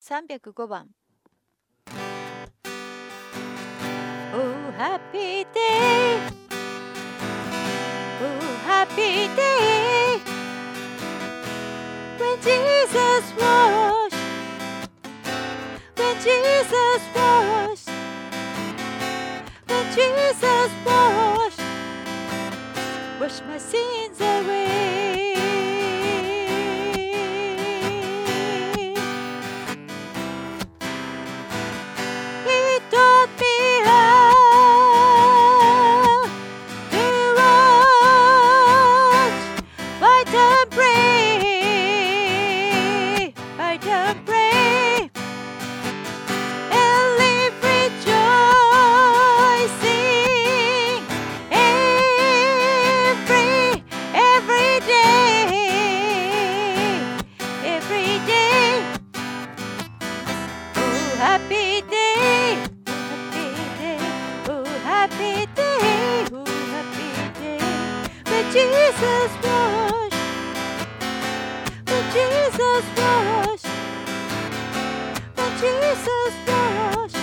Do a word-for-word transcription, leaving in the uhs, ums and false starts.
さんびゃくごばん Oh happy day Oh happy day When Jesus washed When Jesus washed When Jesus washed Wash my sins away He taught me how to wash, fight and pray, fight and pray, and live rejoicing every, every day, every day. Oh, happy day, oh, happy day, oh, happy day, when Jesus washed, when Jesus washed, when Jesus washed.